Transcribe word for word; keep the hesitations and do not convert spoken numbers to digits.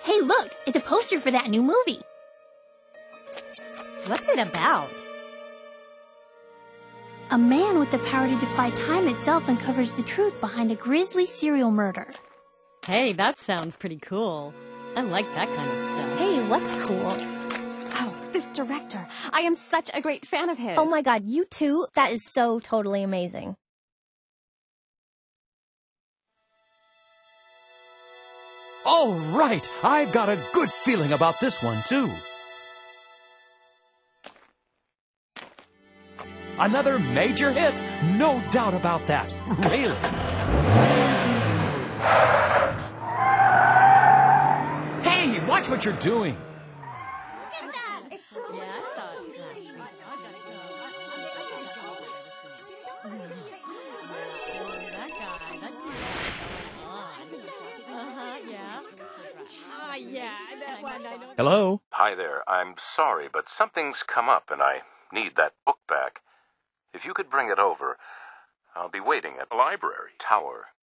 Hey, look! It's a poster for that new movie. What's it about? A man with the power to defy time itself uncovers the truth behind a grisly serial murder. Hey, that sounds pretty cool. I like that kind of stuff. Hey, what's cool? Oh, this director. I am such a great fan of his. Oh my god, you too? That is so totally amazing. All right, I've got a good feeling about this one, too. Another major hit, no doubt about that. Really. Hey, watch what you're doing. Hello? Hi there. I'm sorry, but something's come up and I need that book back. If you could bring it over, I'll be waiting at the library. Tower